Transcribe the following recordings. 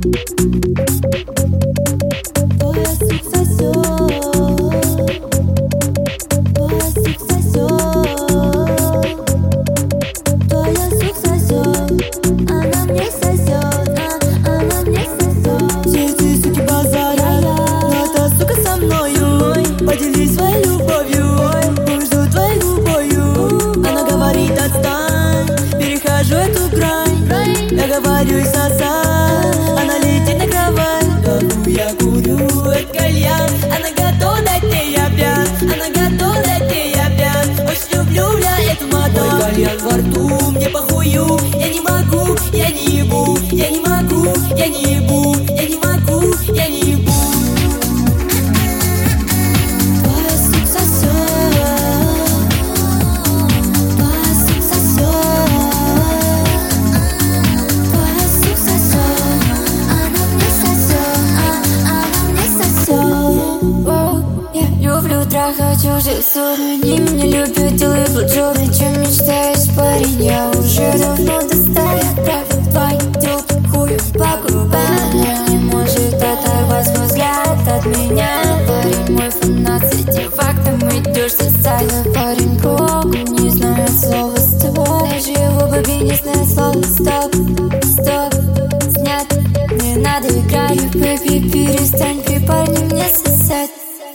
Твой язык сосёт, твой язык сосёт, твой язык сосёт, она мне сосёт, она мне сосёт. Все эти суки базарят, но эта сука со мною. Поделись своей любовью, жду твоей любовью. Она говорит: отстань, перехожу эту грань. Я говорю: и сосать, она летит на кровать. Я курю этот кальян, она готова дать мне, я пьян. Она готова дать мне, я пьян. Очень люблю я эту мадам. Мой кальян во рту, мне похую. Я не могу, я не ебу. Я не могу, я не ебу. Я не могу, я не ебу. Твой язык сосёт, твой язык сосёт, твой язык сосёт, она мне сосёт, она мне сосёт. Воу, я люблю трахать чужих сук. Они меня любят, делают блоджоб. О чем мечтаешь, парень? Я уже давно достала. Правда, твой идёт хую по губам. Она не может оторвать свой взгляд от меня. Парень мой фанат, с этим фактом идёшь сосать. Твой парень круг, не знает слова стоп. Даже его бабе не знает слова стоп. Стоп, снят, не надо играть. Бэби, перестань при парне мне сосать.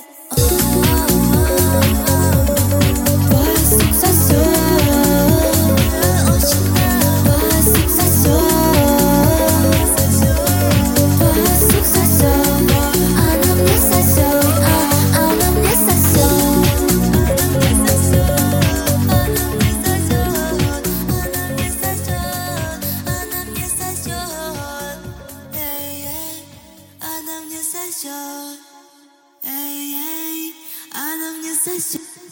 Твой язык сосёт, твой язык сосёт, твой язык сосёт, она мне сосёт, она мне сосёт, она мне сосёт, она мне сосёт, она мне сосёт, она мне сосёт, эй, она мне сосёт, эй, она мне сосёт.